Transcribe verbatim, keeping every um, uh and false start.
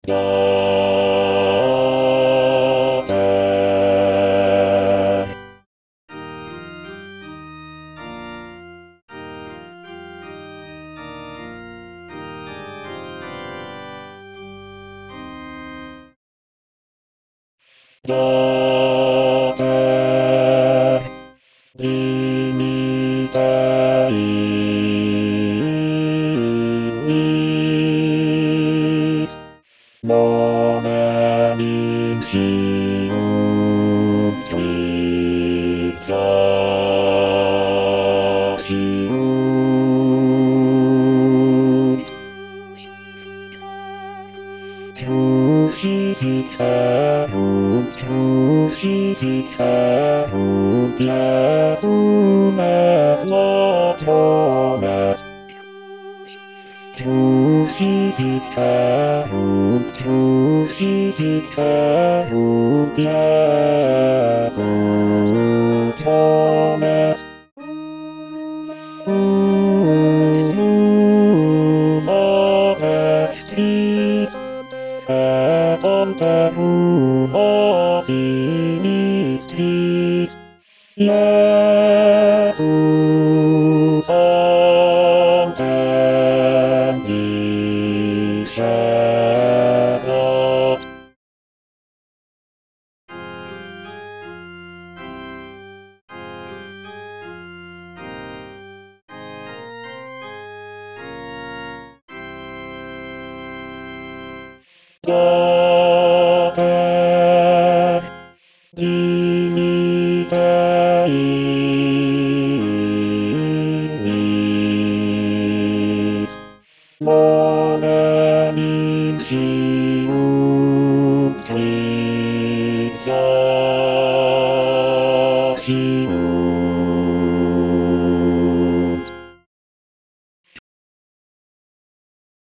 Daughter, dignitatis, nomen in Hium quid Crucifixerunt, crucifixerunt Iesum et laudem est. Crucifixerunt, crucifixerunt Iesum est. Urum ad extris et anterum a sinistris Iesus antem dicebat. Daughter, dignitatis, nomen in Hium quid faciunt.